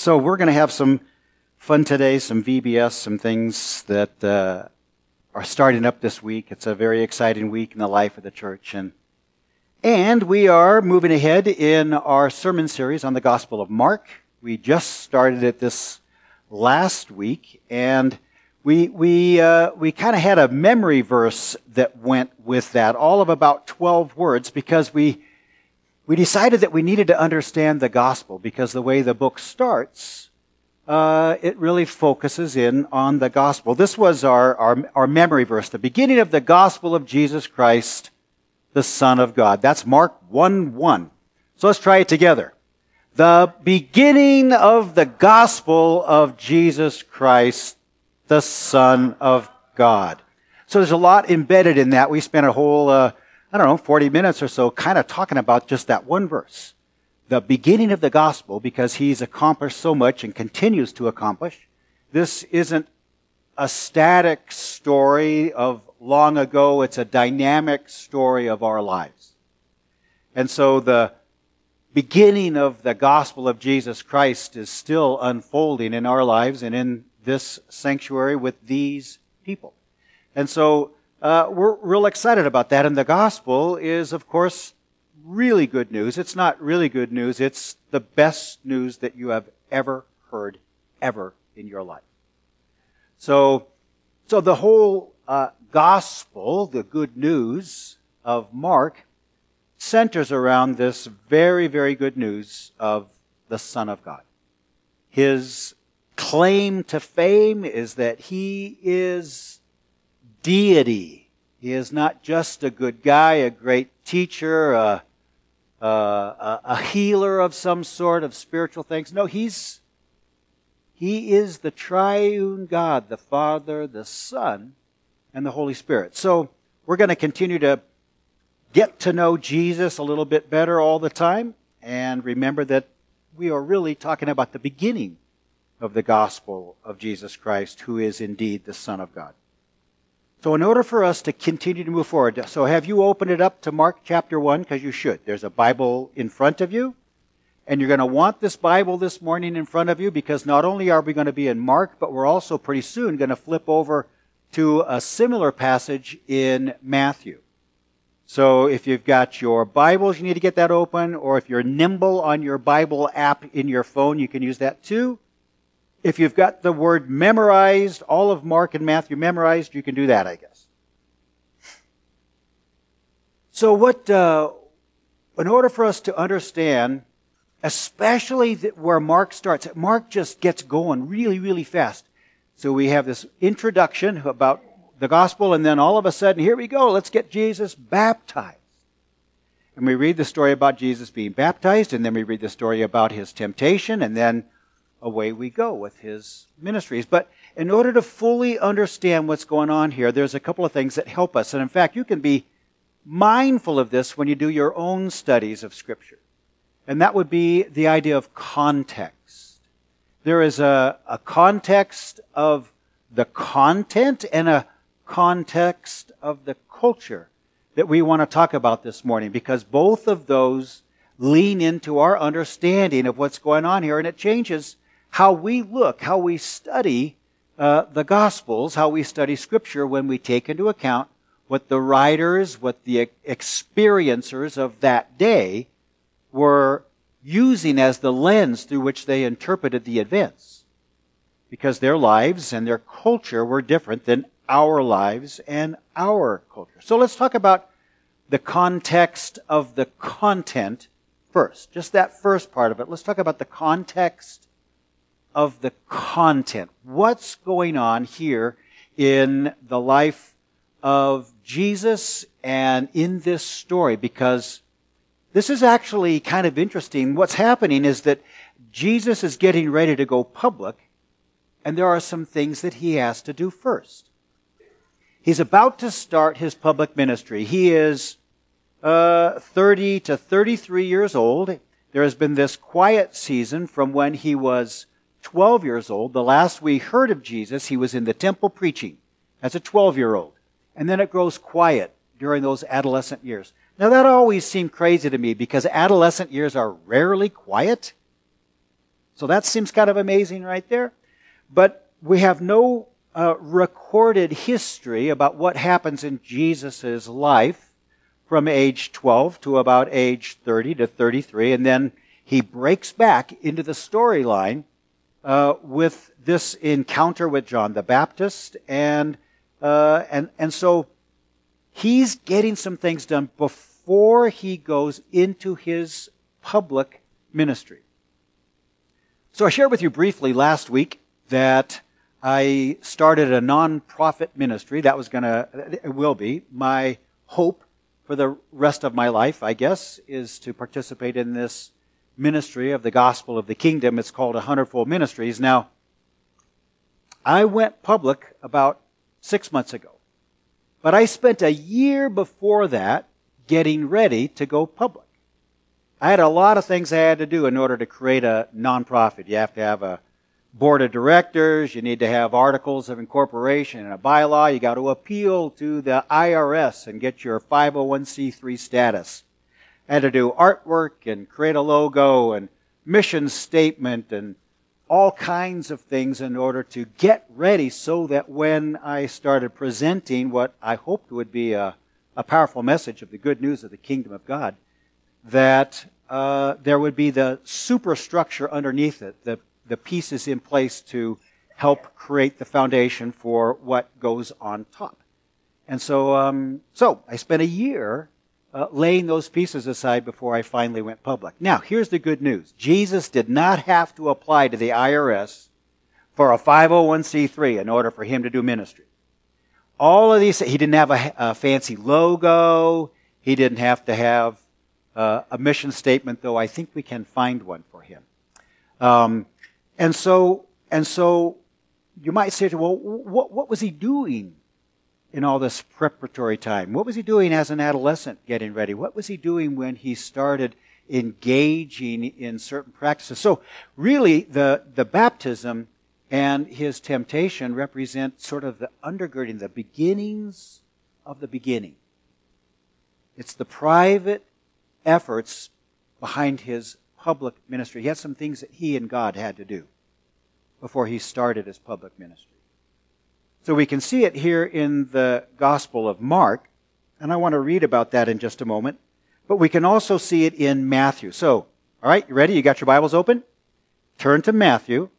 So we're going to have some fun today, some VBS, some things that are starting up this week. It's a very exciting week in the life of the church. And we are moving ahead in our sermon series on the Gospel of Mark. We just started it this last week, and we kind of had a memory verse that went with that, all of about 12 words, because we decided that we needed to understand the gospel, because the way the book starts, it really focuses in on the gospel. This was our memory verse, the beginning of the gospel of Jesus Christ, the Son of God. That's Mark 1:1. So let's try it together. The beginning of the gospel of Jesus Christ, the Son of God. So there's a lot embedded in that. We spent a whole 40 minutes or so kind of talking about just that one verse. The beginning of the gospel, because he's accomplished so much and continues to accomplish. This isn't a static story of long ago. It's a dynamic story of our lives. And so the beginning of the gospel of Jesus Christ is still unfolding in our lives and in this sanctuary with these people. And so we're real excited about that. And the gospel is, of course, really good news. It's not really good news. It's the best news that you have ever heard, ever in your life. So the whole gospel, the good news of Mark, centers around this very, very good news of the Son of God. His claim to fame is that he is deity. He is not just a good guy, a great teacher, a healer of some sort of spiritual things. No, he is the triune God, the Father, the Son, and the Holy Spirit. So we're going to continue to get to know Jesus a little bit better all the time, and remember that we are really talking about the beginning of the gospel of Jesus Christ, who is indeed the Son of God. So in order for us to continue to move forward, so have you opened it up to Mark chapter 1? Because you should. There's a Bible in front of you. And you're going to want this Bible this morning in front of you, because not only are we going to be in Mark, but we're also pretty soon going to flip over to a similar passage in Matthew. So if you've got your Bibles, you need to get that open. Or if you're nimble on your Bible app in your phone, you can use that too. If you've got the word memorized, all of Mark and Matthew memorized, you can do that, I guess. So in order for us to understand, especially where Mark starts, Mark just gets going really, really fast. So we have this introduction about the gospel, and then all of a sudden, here we go, let's get Jesus baptized. And we read the story about Jesus being baptized, and then we read the story about his temptation, and then away we go with his ministries. But in order to fully understand what's going on here, there's a couple of things that help us. And in fact, you can be mindful of this when you do your own studies of Scripture. And that would be the idea of context. There is a context of the content and a context of the culture that we want to talk about this morning, because both of those lean into our understanding of what's going on here, and it changes how we look, how we study the Gospels, how we study Scripture when we take into account what the writers, what the experiencers of that day were using as the lens through which they interpreted the events. Because their lives and their culture were different than our lives and our culture. So let's talk about the context of the content first. Just that first part of it. Let's talk about the context of the content. What's going on here in the life of Jesus and in this story? Because this is actually kind of interesting. What's happening is that Jesus is getting ready to go public, and there are some things that he has to do first. He's about to start his public ministry. He is 30 to 33 years old. There has been this quiet season from when he was 12 years old. The last we heard of Jesus, he was in the temple preaching as a 12-year-old. And then it grows quiet during those adolescent years. Now that always seemed crazy to me, because adolescent years are rarely quiet. So that seems kind of amazing right there. But we have no recorded history about what happens in Jesus' life from age 12 to about age 30 to 33. And then he breaks back into the storyline with this encounter with John the Baptist. And so he's getting some things done before he goes into his public ministry. So I shared with you briefly last week that I started a non-profit ministry. It will be my hope for the rest of my life, I guess, is to participate in this ministry of the gospel of the kingdom. It's called 100-Fold Ministries. Now, I went public about 6 months ago, but I spent a year before that getting ready to go public. I had a lot of things I had to do in order to create a nonprofit. You have to have a board of directors. You need to have articles of incorporation and a bylaw. You got to appeal to the IRS and get your 501c3 status. I had to do artwork and create a logo and mission statement and all kinds of things in order to get ready so that when I started presenting what I hoped would be a powerful message of the good news of the kingdom of God, that there would be the superstructure underneath it, the pieces in place to help create the foundation for what goes on top. And so I spent a year laying those pieces aside before I finally went public. Now, here's the good news. Jesus did not have to apply to the IRS for a 501c3 in order for him to do ministry. All of these, he didn't have a fancy logo. He didn't have to have a mission statement, though I think we can find one for him. And so you might say, well, what was he doing in all this preparatory time? What was he doing as an adolescent getting ready? What was he doing when he started engaging in certain practices? So really, the baptism and his temptation represent sort of the undergirding, the beginnings of the beginning. It's the private efforts behind his public ministry. He had some things that he and God had to do before he started his public ministry. So we can see it here in the Gospel of Mark, and I want to read about that in just a moment. But we can also see it in Matthew. So, all right, you ready? You got your Bibles open? Turn to Matthew.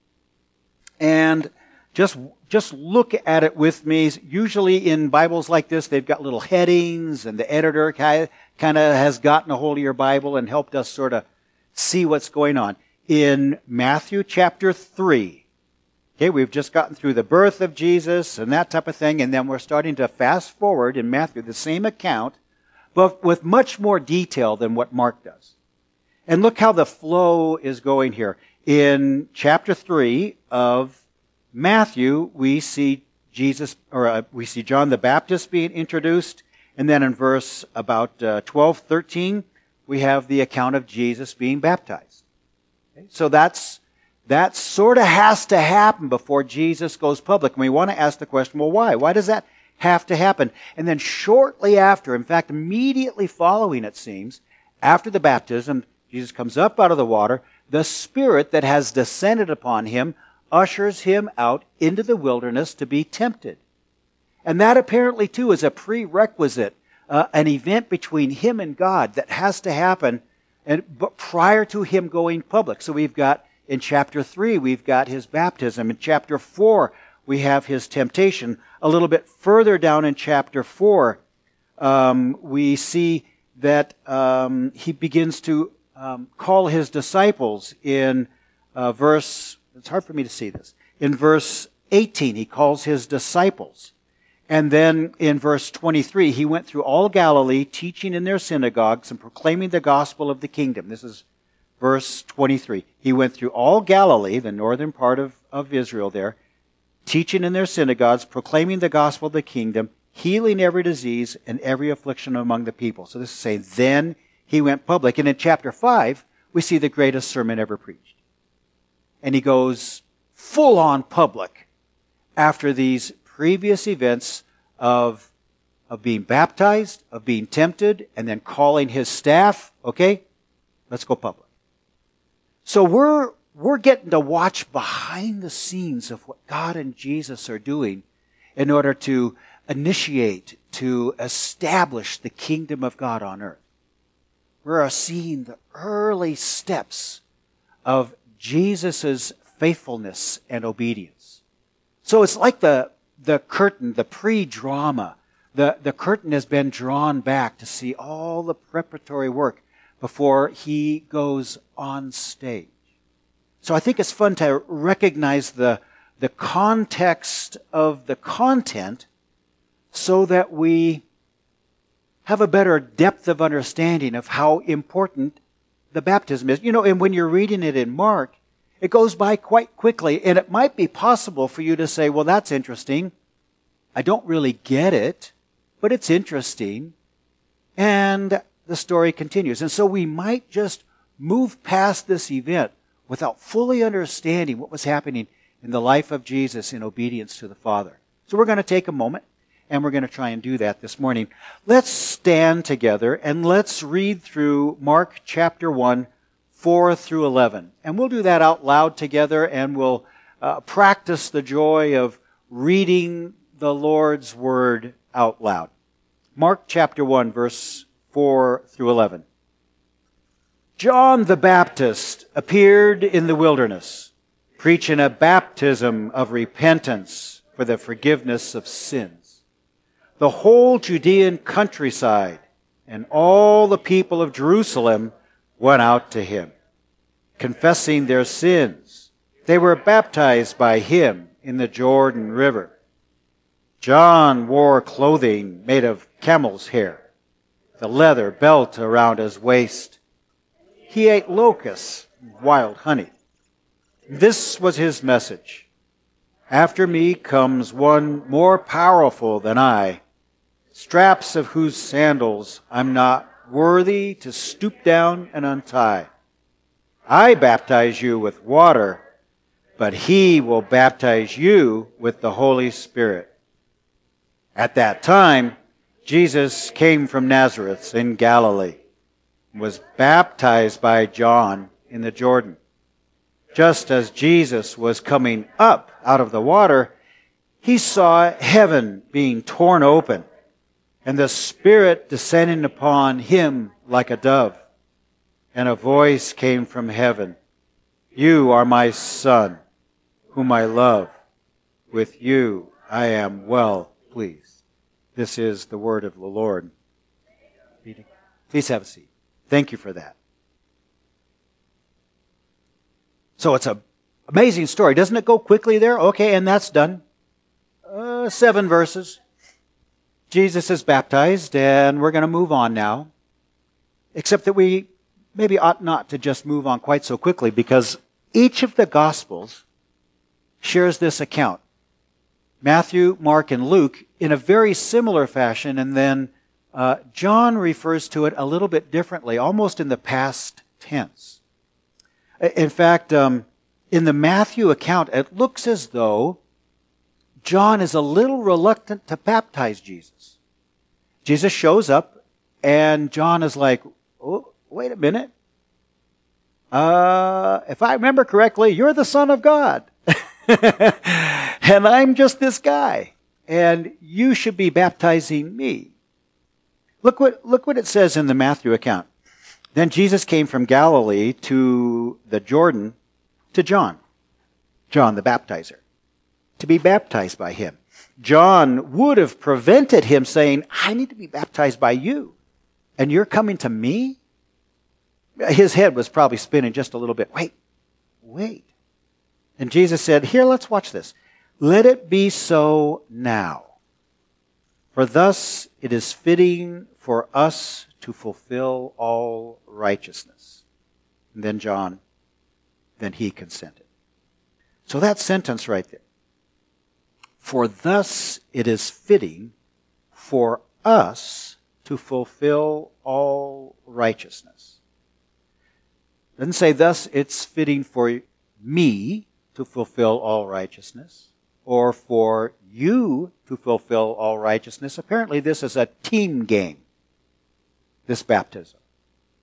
And just look at it with me. Usually in Bibles like this, they've got little headings, and the editor kind of has gotten a hold of your Bible and helped us sort of see what's going on. In Matthew chapter 3, okay, we've just gotten through the birth of Jesus and that type of thing, and then we're starting to fast forward in Matthew, the same account, but with much more detail than what Mark does. And look how the flow is going here. In chapter 3 of Matthew, we see we see John the Baptist being introduced, and then in verse about 12, 13, we have the account of Jesus being baptized. Okay? So that sort of has to happen before Jesus goes public. And we want to ask the question, well, why? Why does that have to happen? And then shortly after, in fact, immediately following, it seems, after the baptism, Jesus comes up out of the water. The Spirit that has descended upon him ushers him out into the wilderness to be tempted. And that apparently, too, is a prerequisite, an event between him and God that has to happen but prior to him going public. So we've got, in chapter 3, we've got his baptism. In chapter 4, we have his temptation. A little bit further down in chapter 4, we see that he begins to call his disciples in verse, it's hard for me to see this. In verse 18, he calls his disciples. And then in verse 23, he went through all Galilee, teaching in their synagogues and proclaiming the gospel of the kingdom. This is verse 23. He went through all Galilee, the northern part of Israel there, teaching in their synagogues, proclaiming the gospel of the kingdom, healing every disease and every affliction among the people. So this is saying, then he went public. And in chapter 5, we see the greatest sermon ever preached. And he goes full on public after these previous events of being baptized, of being tempted, and then calling his staff, okay, let's go public. So we're getting to watch behind the scenes of what God and Jesus are doing in order to initiate, to establish the kingdom of God on earth. We're seeing the early steps of Jesus' faithfulness and obedience. So it's like the curtain, the pre-drama. The curtain has been drawn back to see all the preparatory work before he goes on stage. So I think it's fun to recognize the context of the content so that we have a better depth of understanding of how important the baptism is. And when you're reading it in Mark, it goes by quite quickly, and it might be possible for you to say, well, that's interesting. I don't really get it, but it's interesting. And the story continues. And so we might just move past this event without fully understanding what was happening in the life of Jesus in obedience to the Father. So we're going to take a moment, and we're going to try and do that this morning. Let's stand together, and let's read through Mark chapter 1, 4 through 11. And we'll do that out loud together, and we'll practice the joy of reading the Lord's Word out loud. Mark chapter 1, verse 4 through 11. John the Baptist appeared in the wilderness, preaching a baptism of repentance for the forgiveness of sins. The whole Judean countryside and all the people of Jerusalem went out to him, confessing their sins. They were baptized by him in the Jordan River. John wore clothing made of camel's hair, the leather belt around his waist. He ate locusts and wild honey. This was his message. After me comes one more powerful than I, straps of whose sandals I'm not worthy to stoop down and untie. I baptize you with water, but he will baptize you with the Holy Spirit. At that time, Jesus came from Nazareth in Galilee and was baptized by John in the Jordan. Just as Jesus was coming up out of the water, he saw heaven being torn open and the Spirit descending upon him like a dove. And a voice came from heaven, "You are my Son, whom I love. With you I am well pleased." This is the word of the Lord. Please have a seat. Thank you for that. So it's an amazing story. Doesn't it go quickly there? Okay, and that's done. 7 verses. Jesus is baptized, and we're going to move on now. Except that we maybe ought not to just move on quite so quickly, because each of the Gospels shares this account. Matthew, Mark, and Luke in a very similar fashion, and then John refers to it a little bit differently, almost in the past tense. In fact, in the Matthew account, it looks as though John is a little reluctant to baptize Jesus. Jesus shows up, and John is like, "Oh, wait a minute. If I remember correctly, you're the Son of God. And I'm just this guy. And you should be baptizing me." Look what it says in the Matthew account. Then Jesus came from Galilee to the Jordan to John the baptizer, to be baptized by him. John would have prevented him, saying, "I need to be baptized by you, and you're coming to me?" His head was probably spinning just a little bit. Wait. And Jesus said, "Here, let's watch this. Let it be so now. For thus it is fitting for us to fulfill all righteousness." And then he consented. So that sentence right there. For thus it is fitting for us to fulfill all righteousness. It doesn't say thus it's fitting for me to fulfill all righteousness, or for you to fulfill all righteousness. Apparently this is a team game, this baptism.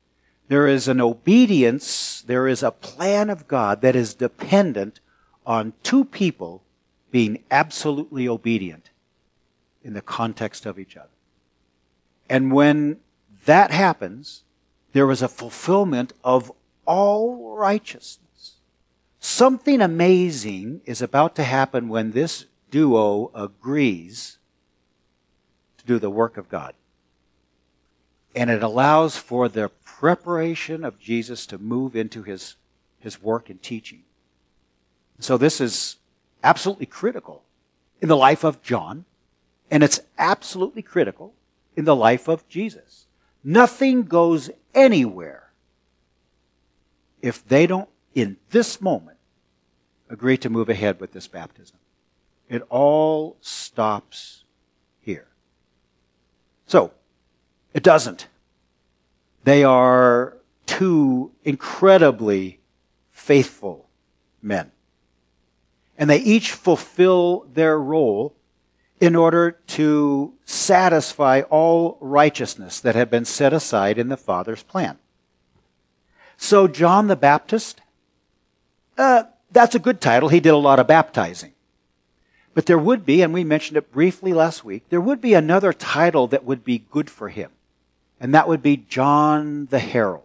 There is an obedience, there is a plan of God that is dependent on two people being absolutely obedient in the context of each other. And when that happens, there is a fulfillment of all righteousness. Something amazing is about to happen when this duo agrees to do the work of God. And it allows for the preparation of Jesus to move into his work and teaching. So this is absolutely critical in the life of John, and it's absolutely critical in the life of Jesus. Nothing goes anywhere if they don't, in this moment, agree to move ahead with this baptism. It all stops here. So, it doesn't. They are two incredibly faithful men. And they each fulfill their role in order to satisfy all righteousness that had been set aside in the Father's plan. So John the Baptist, that's a good title. He did a lot of baptizing. But there would be, and we mentioned it briefly last week, there would be another title that would be good for him. And that would be John the Herald.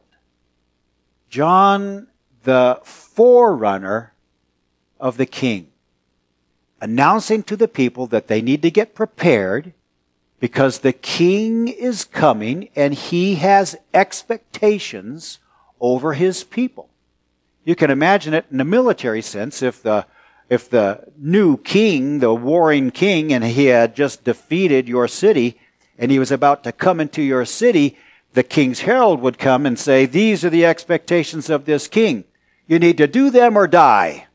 John the forerunner of the King. Announcing to the people that they need to get prepared because the King is coming and he has expectations over his people. You can imagine it in a military sense if the new king, the warring king, and he had just defeated your city and he was about to come into your city, the king's herald would come and say, these are the expectations of this king. You need to do them or die.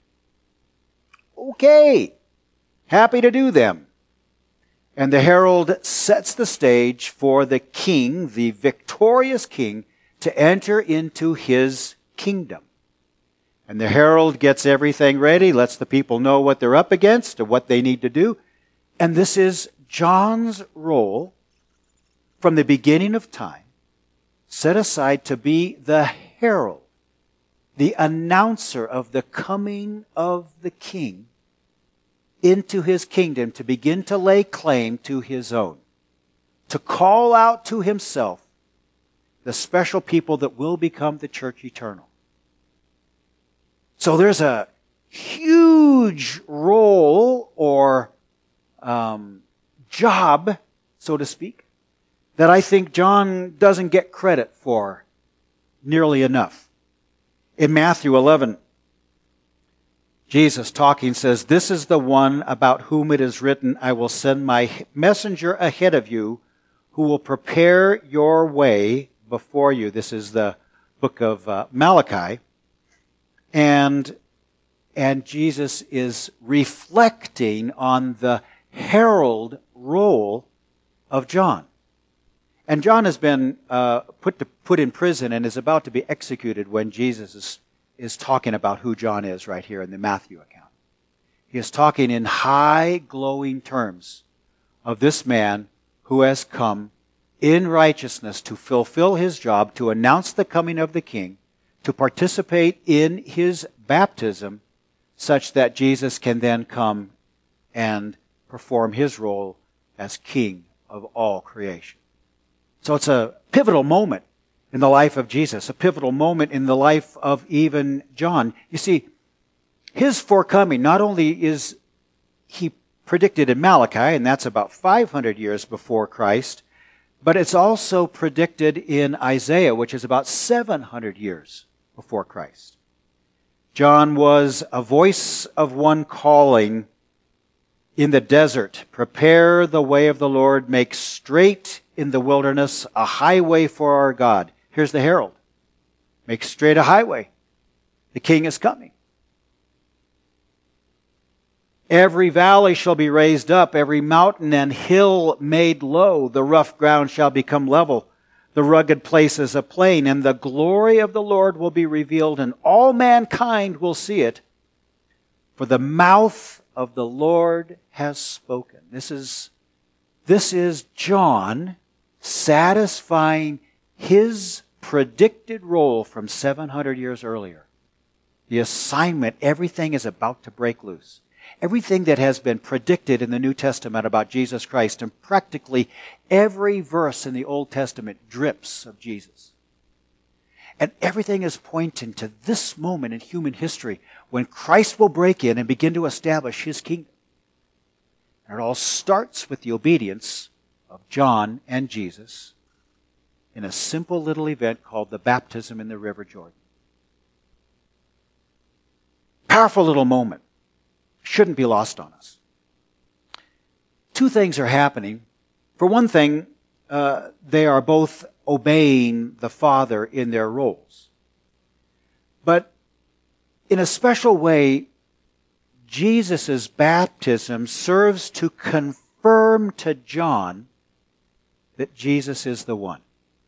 Okay. Happy to do them. And the herald sets the stage for the king, the victorious king, to enter into his kingdom. And the herald gets everything ready, lets the people know what they're up against and what they need to do. And this is John's role from the beginning of time, set aside to be the herald, the announcer of the coming of the king into his kingdom, to begin to lay claim to his own, to call out to himself the special people that will become the church eternal. So there's a huge role or job, so to speak, that I think John doesn't get credit for nearly enough. In Matthew 11, Jesus talking says, this is the one about whom it is written, I will send my messenger ahead of you who will prepare your way before you. This is the book of Malachi. And Jesus is reflecting on the herald role of John. And John has been put in prison and is about to be executed when Jesus is talking about who John is right here in the Matthew account. He is talking in high, glowing terms of this man who has come in righteousness to fulfill his job, to announce the coming of the King, to participate in his baptism, such that Jesus can then come and perform his role as King of all creation. So it's a pivotal moment in the life of Jesus, a pivotal moment in the life of even John. You see, his forthcoming, not only is he predicted in Malachi, and that's about 500 years before Christ, but it's also predicted in Isaiah, which is about 700 years before Christ. John was a voice of one calling in the desert, prepare the way of the Lord, make straight in the wilderness a highway for our God. Here's the herald. Make straight a highway. The King is coming. Every valley shall be raised up, every mountain and hill made low. The rough ground shall become level, the rugged places a plain, and the glory of the Lord will be revealed, and all mankind will see it. For the mouth of the Lord has spoken. This is John satisfying his predicted role from 700 years earlier. The assignment, everything is about to break loose. Everything that has been predicted in the New Testament about Jesus Christ, and practically every verse in the Old Testament drips of Jesus. And everything is pointing to this moment in human history when Christ will break in and begin to establish His kingdom. And it all starts with the obedience of John and Jesus in a simple little event called the baptism in the River Jordan. Powerful little moment. Shouldn't be lost on us. Two things are happening. For one thing, they are both obeying the Father in their roles. But in a special way, Jesus' baptism serves to confirm to John that Jesus is the one.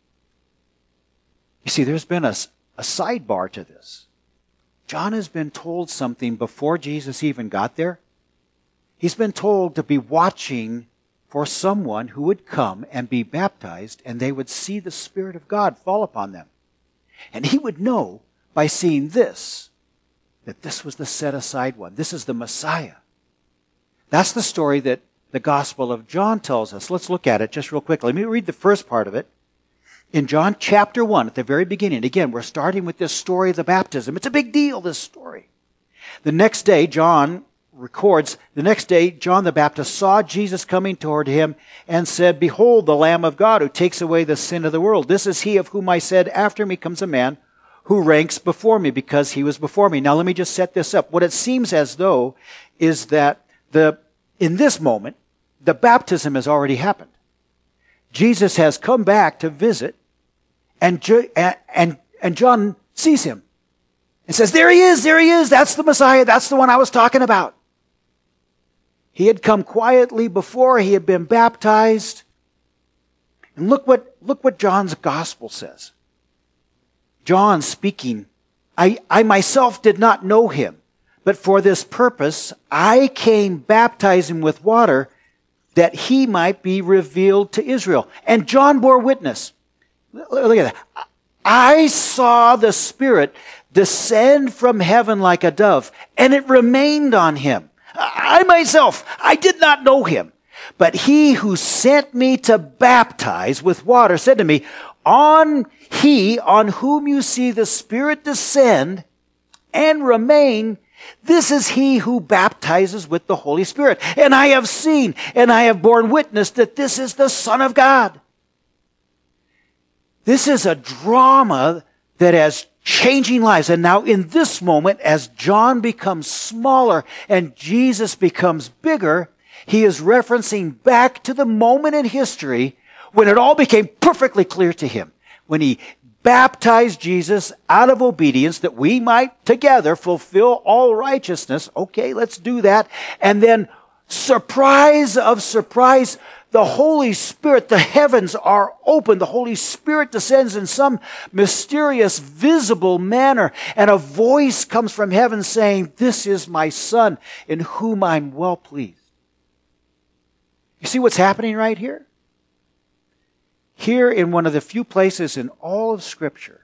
You see, there's been a sidebar to this. John has been told something before Jesus even got there. He's been told to be watching for someone who would come and be baptized, and they would see the Spirit of God fall upon them. And he would know by seeing this, that this was the set-aside one. This is the Messiah. That's the story that the Gospel of John tells us. Let's look at it just real quickly. Let me read the first part of it. In John chapter 1, at the very beginning, again, we're starting with this story of the baptism. It's a big deal, this story. The next day, John records, John the Baptist saw Jesus coming toward him and said, "Behold, the Lamb of God who takes away the sin of the world. This is he of whom I said, after me comes a man who ranks before me because he was before me." Now let me just set this up. What it seems as though is that in this moment, the baptism has already happened. Jesus has come back to visit, and John sees him and says, there he is, that's the Messiah, that's the one I was talking about. He had come quietly before, he had been baptized. And look what John's gospel says. John speaking, I myself did not know him, but for this purpose I came baptizing with water that he might be revealed to Israel. And John bore witness. Look at that. I saw the Spirit descend from heaven like a dove, and it remained on him. I myself, I did not know him, but he who sent me to baptize with water said to me, he on whom you see the Spirit descend and remain, this is he who baptizes with the Holy Spirit. And I have seen and I have borne witness that this is the Son of God. This is a drama that has changing lives. And now in this moment, as John becomes smaller and Jesus becomes bigger, he is referencing back to the moment in history when it all became perfectly clear to him. When he baptized Jesus out of obedience that we might together fulfill all righteousness. Okay, let's do that. And then, surprise of surprise, the Holy Spirit, the heavens are open. The Holy Spirit descends in some mysterious, visible manner. And a voice comes from heaven saying, "This is my Son in whom I'm well pleased." You see what's happening right here? Here in one of the few places in all of Scripture,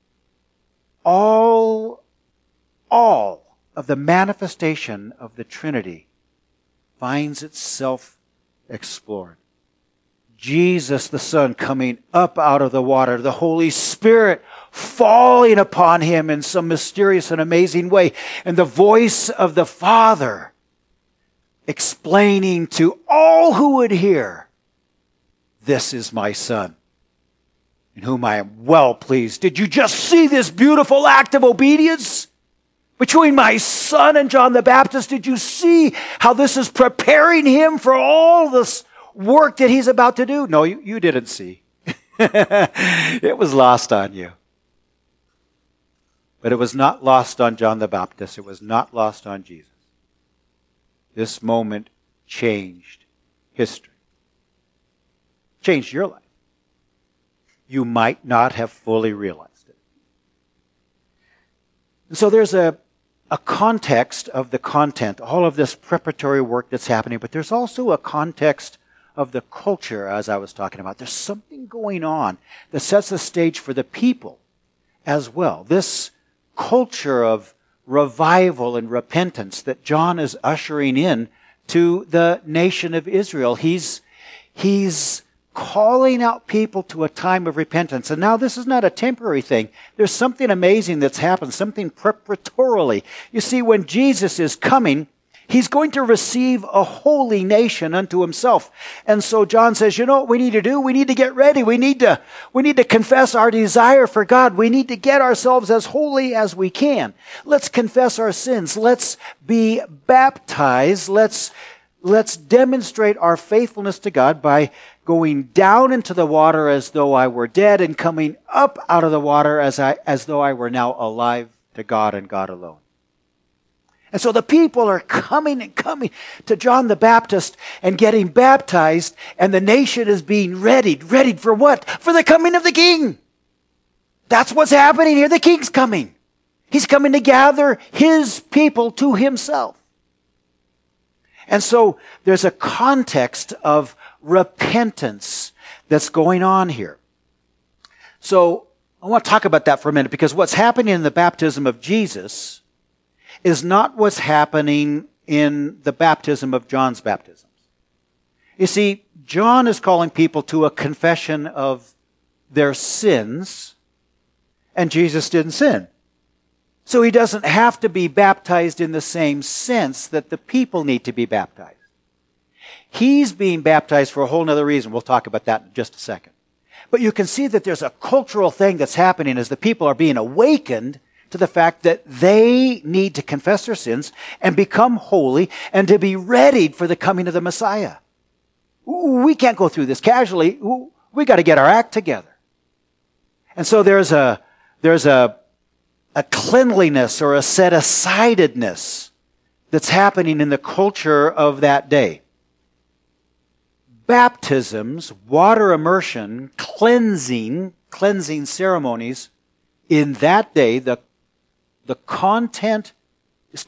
all of the manifestation of the Trinity finds itself explored. Jesus the Son coming up out of the water, the Holy Spirit falling upon him in some mysterious and amazing way, and the voice of the Father explaining to all who would hear, "This is my Son, in whom I am well pleased." Did you just see this beautiful act of obedience between my son and John the Baptist? Did you see how this is preparing him for all this work that he's about to do? No, you didn't see. It was lost on you. But it was not lost on John the Baptist. It was not lost on Jesus. This moment changed history. Changed your life. You might not have fully realized it. And so there's a context of the content, all of this preparatory work that's happening, but there's also a context of the culture, as I was talking about. There's something going on that sets the stage for the people as well. This culture of revival and repentance that John is ushering in to the nation of Israel. He's calling out people to a time of repentance. And now this is not a temporary thing. There's something amazing that's happened, something preparatorily. You see, when Jesus is coming, he's going to receive a holy nation unto himself. And so John says, you know what we need to do? We need to get ready. We need to confess our desire for God. We need to get ourselves as holy as we can. Let's confess our sins. Let's be baptized. Let's demonstrate our faithfulness to God by going down into the water as though I were dead and coming up out of the water as though I were now alive to God and God alone. And so the people are coming to John the Baptist and getting baptized, and the nation is being readied. Readied for what? For the coming of the King. That's what's happening here. The King's coming. He's coming to gather his people to himself. And so there's a context of repentance that's going on here. So I want to talk about that for a minute, because what's happening in the baptism of Jesus is not what's happening in the baptism of John's baptisms. You see, John is calling people to a confession of their sins, and Jesus didn't sin. So he doesn't have to be baptized in the same sense that the people need to be baptized. He's being baptized for a whole other reason. We'll talk about that in just a second. But you can see that there's a cultural thing that's happening as the people are being awakened to the fact that they need to confess their sins and become holy and to be readied for the coming of the Messiah. We can't go through this casually. We got to get our act together. And so there's a cleanliness or a set-asidedness that's happening in the culture of that day. Baptisms, water immersion, cleansing ceremonies in that day, the content of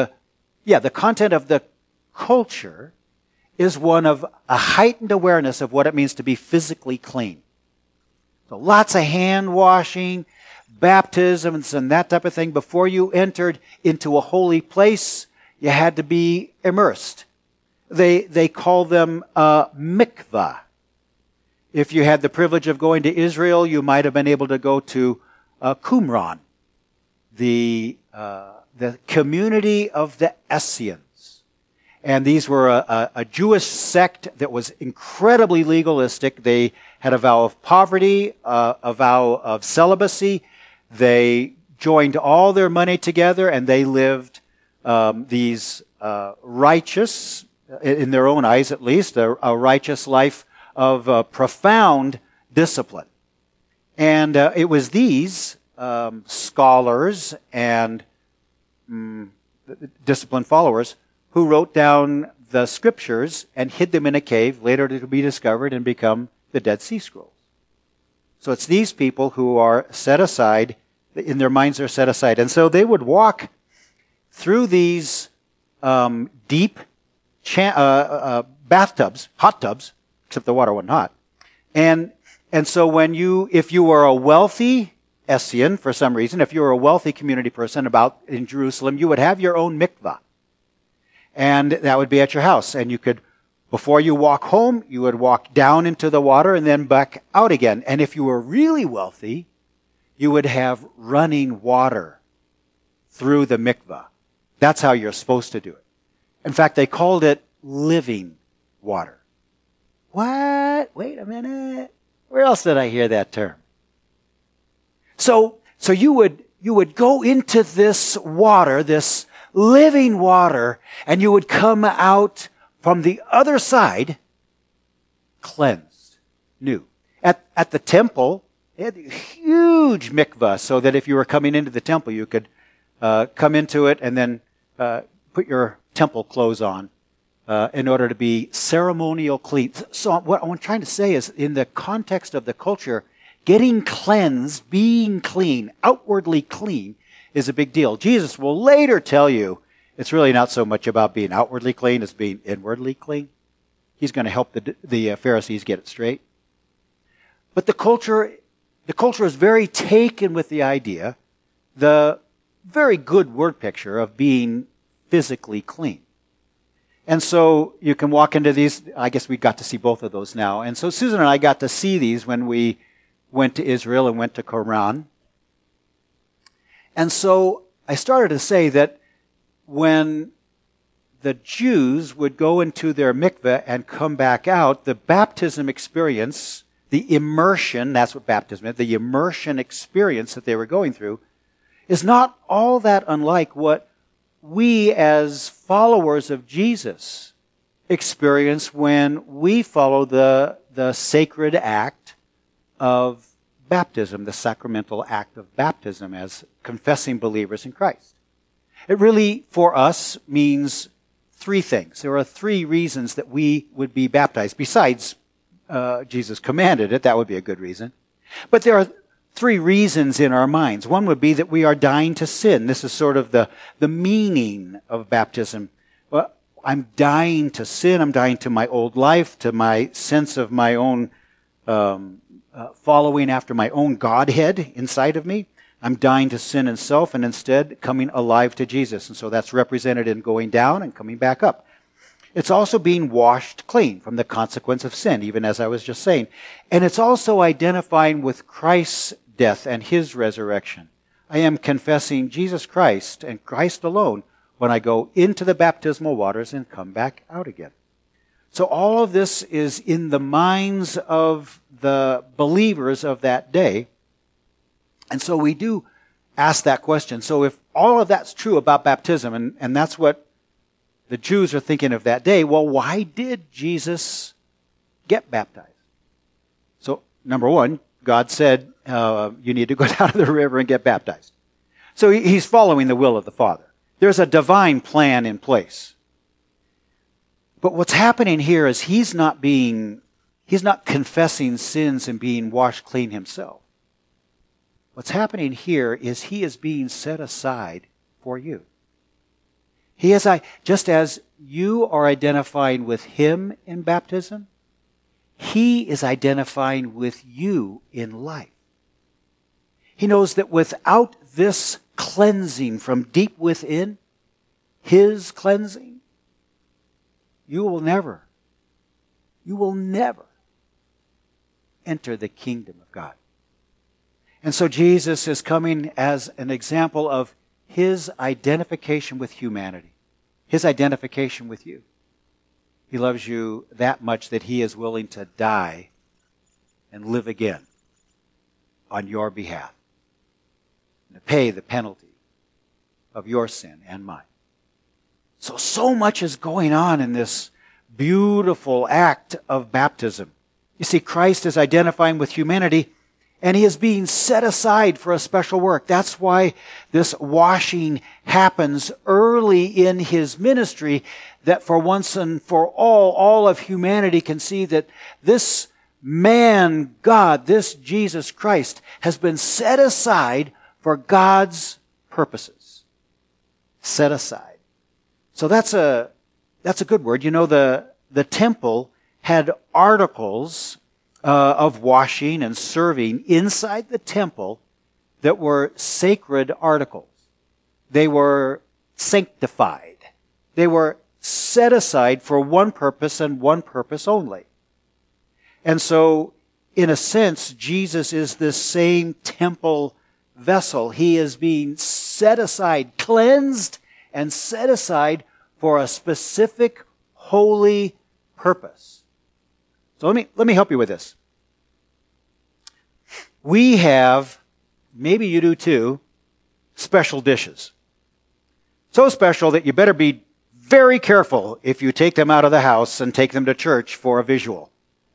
the culture is one of a heightened awareness of what it means to be physically clean. So lots of hand washing, baptisms and that type of thing. Before you entered into a holy place, you had to be immersed. They call them mikvah. If you had the privilege of going to Israel, you might have been able to go to Qumran, the community of the Essenes. And these were a Jewish sect that was incredibly legalistic. They had a vow of poverty, a vow of celibacy. They joined all their money together, and they lived these righteous, in their own eyes at least, a righteous life of profound discipline. And it was these scholars and disciplined followers who wrote down the scriptures and hid them in a cave, later to be discovered and become the Dead Sea Scrolls. So it's these people who are set aside, in their minds are set aside. And so they would walk through these deep bathtubs, hot tubs, except the water wasn't hot. And so if you were a wealthy Essene, for some reason, if you were a wealthy community person in Jerusalem, you would have your own mikvah. And that would be at your house. And you could, before you walk home, you would walk down into the water and then back out again. And if you were really wealthy, you would have running water through the mikvah. That's how you're supposed to do it. In fact, they called it living water. What? Wait a minute. Where else did I hear that term? So you would go into this water, this living water, and you would come out from the other side cleansed, new. At the temple, they had a huge mikvah, so that if you were coming into the temple, you could come into it and then put your temple clothes on in order to be ceremonial clean. So what I'm trying to say is, in the context of the culture, getting cleansed, being clean, outwardly clean, is a big deal. Jesus will later tell you it's really not so much about being outwardly clean as being inwardly clean. He's going to help the Pharisees get it straight. But the culture is very taken with the idea, the very good word picture of being physically clean. And so you can walk into these. I guess we got to see both of those now. And so Susan and I got to see these when we went to Israel and went to Qumran. And so I started to say that when the Jews would go into their mikveh and come back out, the baptism experience, the immersion, that's what baptism is, the immersion experience that they were going through, is not all that unlike what we as followers of Jesus experience when we follow the sacred act of baptism, the sacramental act of baptism as confessing believers in Christ. It really, for us, means three things. There are three reasons that we would be baptized. Besides, Jesus commanded it, that would be a good reason. But there are three reasons in our minds. One would be that we are dying to sin. This is sort of the meaning of baptism. Well, I'm dying to sin. I'm dying to my old life, to my sense of my own following after my own Godhead inside of me. I'm dying to sin and self and instead coming alive to Jesus. And so that's represented in going down and coming back up. It's also being washed clean from the consequence of sin, even as I was just saying. And it's also identifying with Christ's death and His resurrection. I am confessing Jesus Christ and Christ alone when I go into the baptismal waters and come back out again. So all of this is in the minds of the believers of that day. And so we do ask that question. So if all of that's true about baptism, and that's what the Jews are thinking of that day, well, why did Jesus get baptized? So, number one, God said, you need to go down to the river and get baptized. So He's following the will of the Father. There's a divine plan in place. But what's happening here is He's not confessing sins and being washed clean Himself. What's happening here is He is being set aside for you. He is, just as you are identifying with Him in baptism, He is identifying with you in life. He knows that without this cleansing from deep within, His cleansing, you will never enter the kingdom of God. And so Jesus is coming as an example of His identification with humanity, His identification with you. He loves you that much that He is willing to die and live again on your behalf, and to pay the penalty of your sin and mine. So much is going on in this beautiful act of baptism. You see, Christ is identifying with humanity, and He is being set aside for a special work. That's why this washing happens early in His ministry, that for once and for all of humanity can see that this man, God, this Jesus Christ, has been set aside for God's purposes. Set aside. So that's a good word. You know, the temple had articles of washing and serving inside the temple that were sacred articles. They were sanctified. They were set aside for one purpose and one purpose only. And so, in a sense, Jesus is this same temple vessel. He is being set aside, cleansed and set aside for a specific holy purpose. So let me help you with this. We have, maybe you do too, special dishes. So special that you better be very careful if you take them out of the house and take them to church for a visual.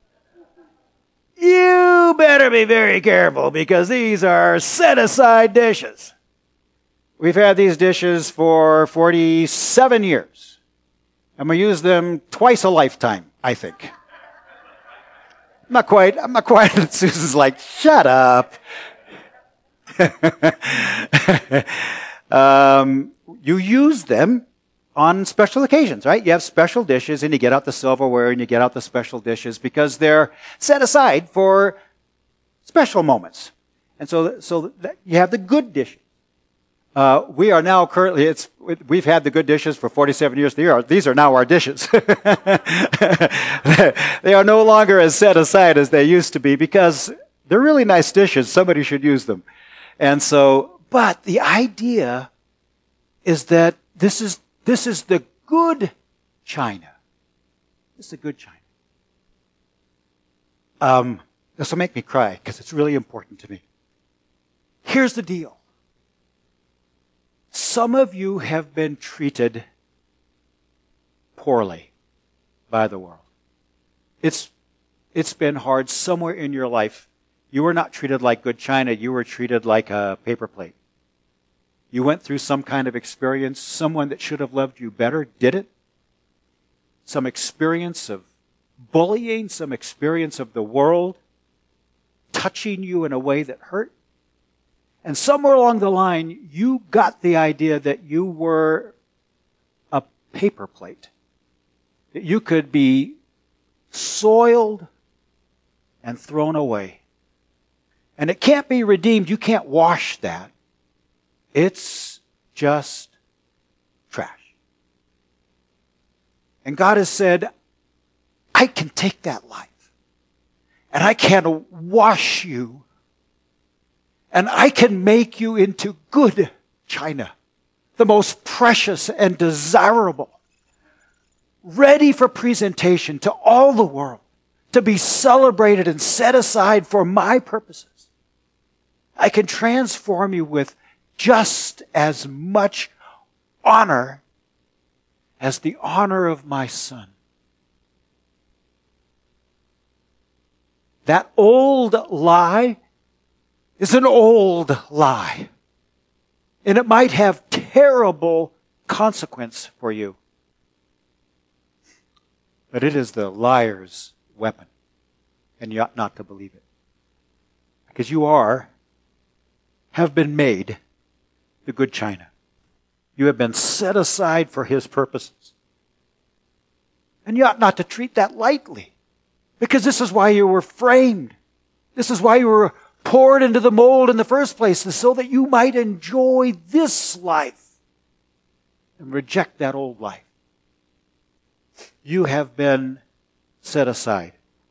You better be very careful because these are set-aside dishes. We've had these dishes for 47 years. And we use them twice a lifetime, I think. I'm not quite. Susan's like, shut up. You use them on special occasions, right? You have special dishes and you get out the silverware and you get out the special dishes because they're set aside for special moments. And so you have the good dishes. We are now currently, we've had the good dishes for 47 years. These are now our dishes. They are no longer as set aside as they used to be because they're really nice dishes. Somebody should use them. And so, but the idea is that this is the good china. This is the good china. This will make me cry because it's really important to me. Here's the deal. Some of you have been treated poorly by the world. It's been hard somewhere in your life. You were not treated like good china. You were treated like a paper plate. You went through some kind of experience. Someone that should have loved you better did it. Some experience of bullying, some experience of the world touching you in a way that hurt. And somewhere along the line, you got the idea that you were a paper plate. That you could be soiled and thrown away. And it can't be redeemed. You can't wash that. It's just trash. And God has said, I can take that life. And I can wash you. And I can make you into good china. The most precious and desirable. Ready for presentation to all the world. To be celebrated and set aside for my purposes. I can transform you with just as much honor as the honor of my Son. That old lie is an old lie. And it might have terrible consequence for you. But it is the liar's weapon. And you ought not to believe it. Because you have been made the good china. You have been set aside for His purposes. And you ought not to treat that lightly. Because this is why you were framed. This is why you were poured into the mold in the first place, so that you might enjoy this life and reject that old life. You have been set aside.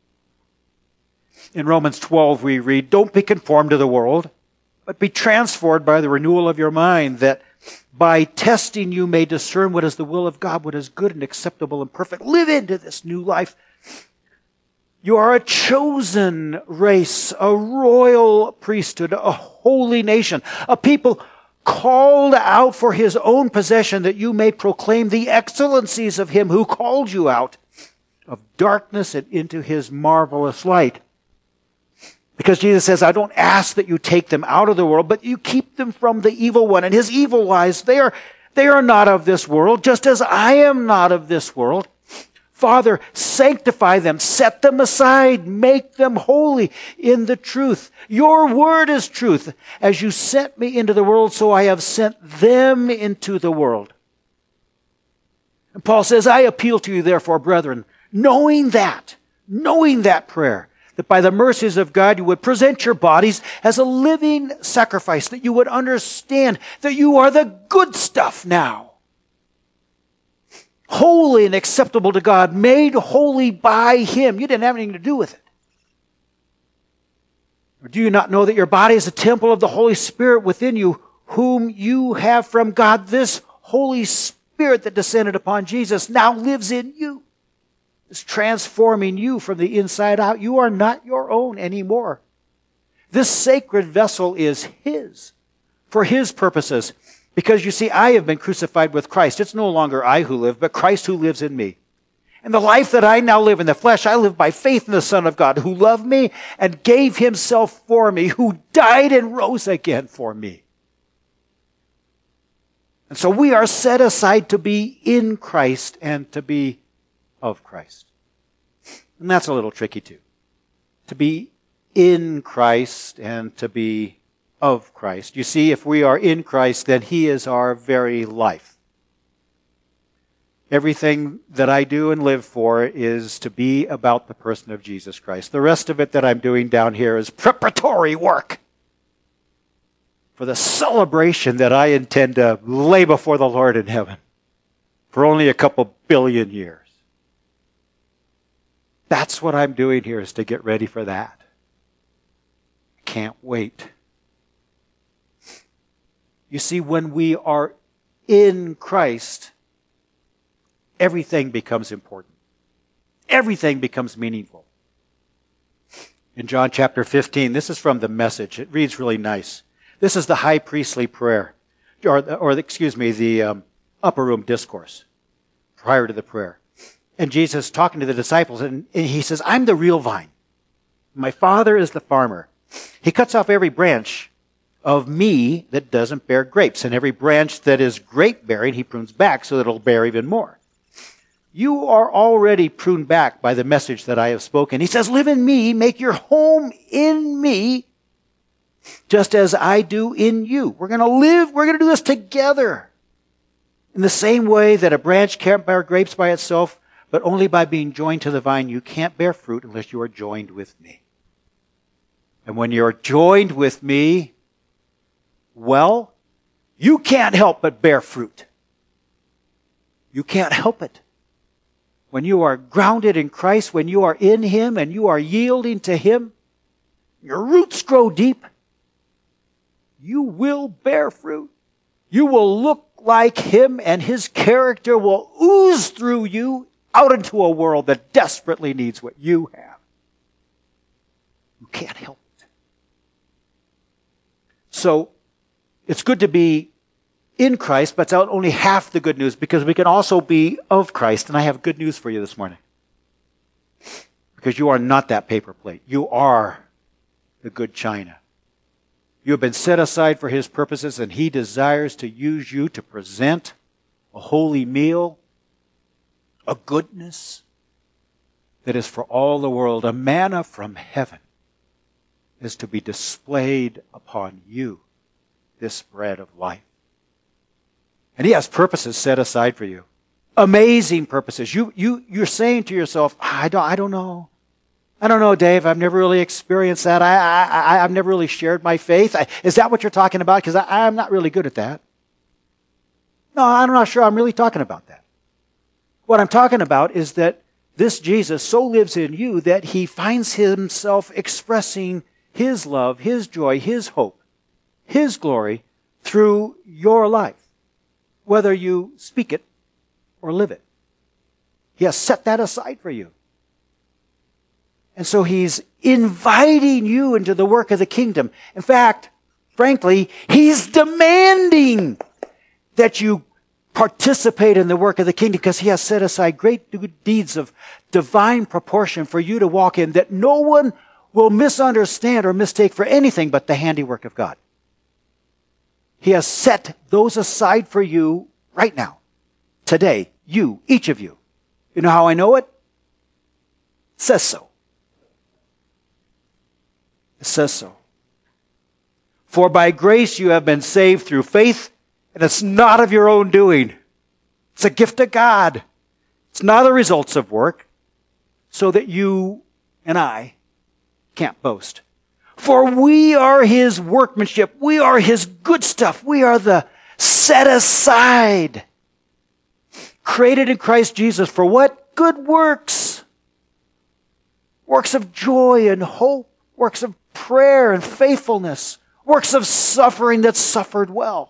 In Romans 12 we read, don't be conformed to the world, but be transformed by the renewal of your mind, that by testing you may discern what is the will of God, what is good and acceptable and perfect. Live into this new life. You are a chosen race, a royal priesthood, a holy nation, a people called out for His own possession, that you may proclaim the excellencies of Him who called you out of darkness and into His marvelous light. Because Jesus says, I don't ask that you take them out of the world, but you keep them from the evil one. And his evil lies, they are not of this world, just as I am not of this world. Father, sanctify them, set them aside, make them holy in the truth. Your word is truth. As you sent me into the world, so I have sent them into the world. And Paul says, I appeal to you, therefore, brethren, knowing that prayer, that by the mercies of God you would present your bodies as a living sacrifice, that you would understand that you are the good stuff now. Holy and acceptable to God, made holy by Him. You didn't have anything to do with it. Or do you not know that your body is a temple of the Holy Spirit within you, whom you have from God? This Holy Spirit that descended upon Jesus now lives in you. Is transforming you from the inside out. You are not your own anymore. This sacred vessel is His, for His purposes. Because you see, I have been crucified with Christ. It's no longer I who live, but Christ who lives in me. And the life that I now live in the flesh, I live by faith in the Son of God, who loved me and gave Himself for me, who died and rose again for me. And so we are set aside to be in Christ and to be of Christ. And that's a little tricky too. To be in Christ and to be of Christ. You see, if we are in Christ, then He is our very life. Everything that I do and live for is to be about the person of Jesus Christ. The rest of it that I'm doing down here is preparatory work for the celebration that I intend to lay before the Lord in heaven for only a couple billion years. That's what I'm doing here, is to get ready for that. Can't wait. You see, when we are in Christ, everything becomes important. Everything becomes meaningful. In John chapter 15, this is from the Message. It reads really nice. This is the high priestly prayer, the upper room discourse prior to the prayer. And Jesus talking to the disciples, and he says, I'm the real vine. My Father is the farmer. He cuts off every branch of me that doesn't bear grapes, and every branch that is grape-bearing, he prunes back so that it'll bear even more. You are already pruned back by the message that I have spoken. He says, live in me, make your home in me, just as I do in you. We're going to do this together. In the same way that a branch can't bear grapes by itself, but only by being joined to the vine, you can't bear fruit unless you are joined with me. And when you're joined with me, well, you can't help but bear fruit. You can't help it. When you are grounded in Christ, when you are in Him and you are yielding to Him, your roots grow deep, you will bear fruit. You will look like Him, and His character will ooze through you out into a world that desperately needs what you have. You can't help it. So, it's good to be in Christ, but that's only half the good news, because we can also be of Christ. And I have good news for you this morning. Because you are not that paper plate. You are the good china. You have been set aside for His purposes, and He desires to use you to present a holy meal, a goodness that is for all the world. A manna from heaven is to be displayed upon you, this bread of life. And He has purposes set aside for you. Amazing purposes. You're saying to yourself, I don't know. I don't know, Dave. I've never really experienced that. I've never really shared my faith. Is that what you're talking about? Because I'm not really good at that. No, I'm not sure I'm really talking about that. What I'm talking about is that this Jesus so lives in you that He finds Himself expressing His love, His joy, His hope, His glory through your life, whether you speak it or live it. He has set that aside for you. And so He's inviting you into the work of the kingdom. In fact, frankly, He's demanding that you participate in the work of the kingdom, because He has set aside great deeds of divine proportion for you to walk in that no one will misunderstand or mistake for anything but the handiwork of God. He has set those aside for you right now, today, you, each of you. You know how I know it? It says so. It says so. For by grace you have been saved through faith, and it's not of your own doing. It's a gift of God. It's not the results of work, so that you and I can't boast. For we are His workmanship. We are His good stuff. We are the set aside, created in Christ Jesus for what? Good works. Works of joy and hope. Works of prayer and faithfulness. Works of suffering that suffered well.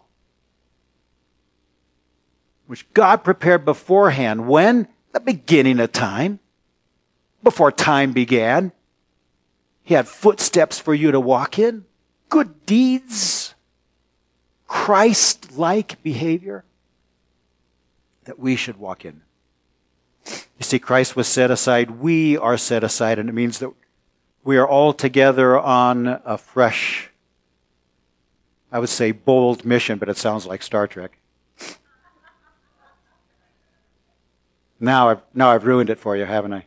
Which God prepared beforehand. When? The beginning of time. Before time began. He had footsteps for you to walk in. Good deeds. Christ-like behavior that we should walk in. You see, Christ was set aside. We are set aside. And it means that we are all together on a fresh, I would say bold mission, but it sounds like Star Trek. Now I've ruined it for you, haven't I?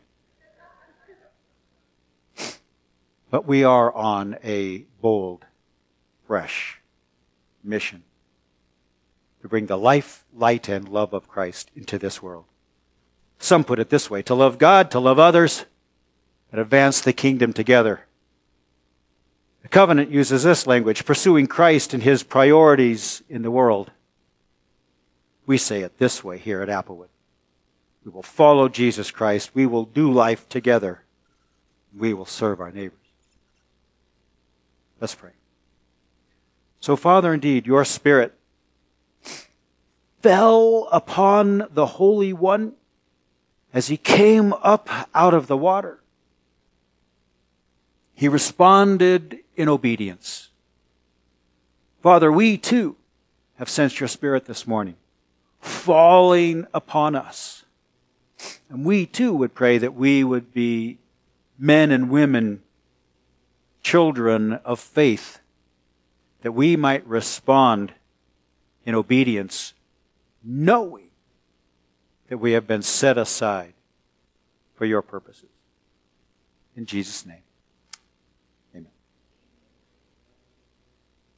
But we are on a bold, fresh mission to bring the life, light, and love of Christ into this world. Some put it this way: to love God, to love others, and advance the kingdom together. The covenant uses this language: pursuing Christ and his priorities in the world. We say it this way here at Applewood: we will follow Jesus Christ. We will do life together. We will serve our neighbors. Let's pray. So, Father, indeed, your Spirit fell upon the Holy One as he came up out of the water. He responded in obedience. Father, we too have sensed your Spirit this morning, falling upon us. And we too would pray that we would be men and women, children of faith, that we might respond in obedience, knowing that we have been set aside for your purposes. In Jesus' name.